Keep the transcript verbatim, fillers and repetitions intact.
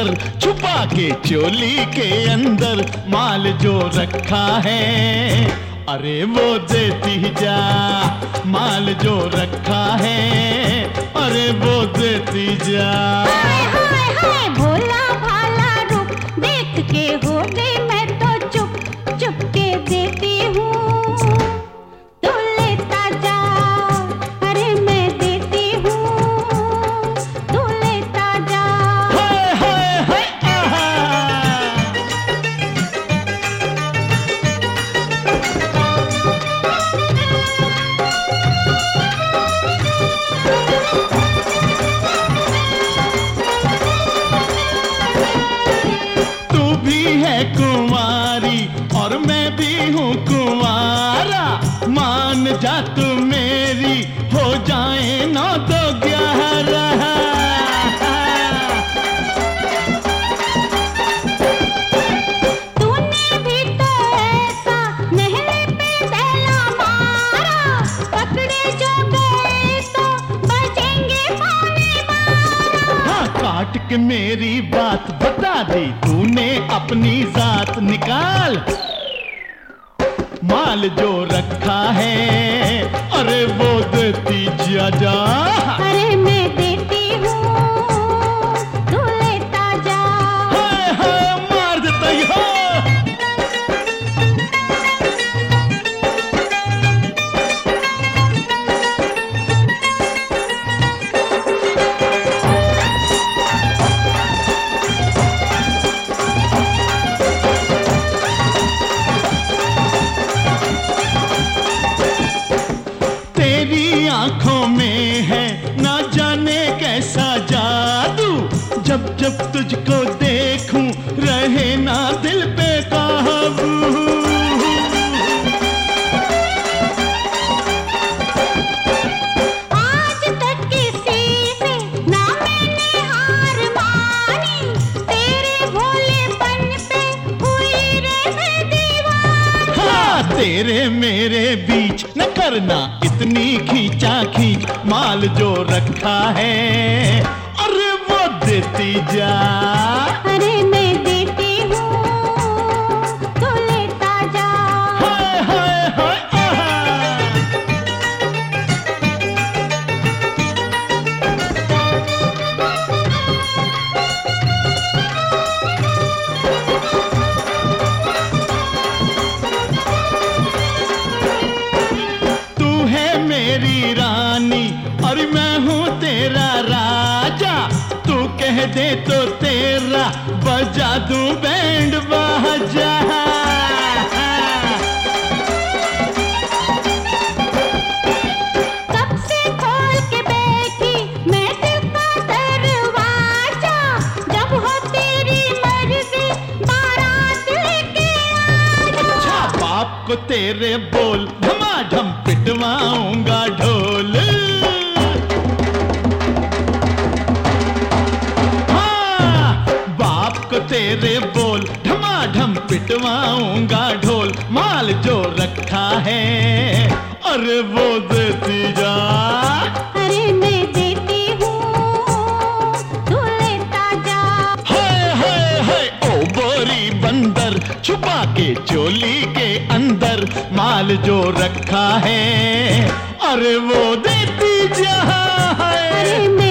बंदर छुपा के चोली के अंदर माल जो रखा है, अरे वो देती जा। माल जो रखा है, अरे वो देती जा। हाय हाय हाय भोला भाला रुक, देख के हो गई मैं तो चुप, चुप के देती हूँ, तू लेता जा। अरे मैं देती हूँ, तू लेता जा। हाय हाय हाय आहा। तू भी है कुंवारी और मैं भी हूँ कुंवारा, मान जा तू मेरी, हो जाए नौ तो ग्यारह। तूने भी तो ऐसा नहले पे दहला मारा, पकड़े जो गए तो बचेंगे पौने बारह। हाँ, काट के मेरी बात बता दी तूने, अपनी जात निकाल। माल जो रखा है, अरे वो देती जा जा। अरे मैं देती हूँ, तू लेता जा। हाय हाय मार देता ही हो। तेरी आंखों में है ना जाने कैसा जादू, जब जब तुझको देखूं रहे ना दिल पे काबू। आज तक किसी से ना मैंने हार मानी, तेरे भोलेपन पे हुई रे मैं दीवानी। हाँ, तेरे मेरे बीच न करना इतनी खींचा खींच, माल जो रखा है, अरे वो देती जा। अरे मैं देती हूँ, तू लेता जा। हाय हाय हाय आहा। तू है मेरी रानी और मैं हूँ तेरा राजा, तू कह दे तो तेरा बजा दूं बैंड बाजा। कब से खोल के बैठी मैं दिल का दरवाजा, जब हो तेरी मर्जी बारात लेके आजा। अच्छा, बाप को तेरे बोल धमाधम पिटवाऊंगा ढोल। हाँ, बाप को तेरे बोल धमाधम पिटवाऊंगा ढोल। माल जो रखा है, अरे वो देती जा। अरे मैं देती हूँ, तू लेता जा। हाय हाय हाय ओ बोरी बंदर छुपा के चोली के अंदर माल जो रखा है, अरे वो देती जा। अरे मैं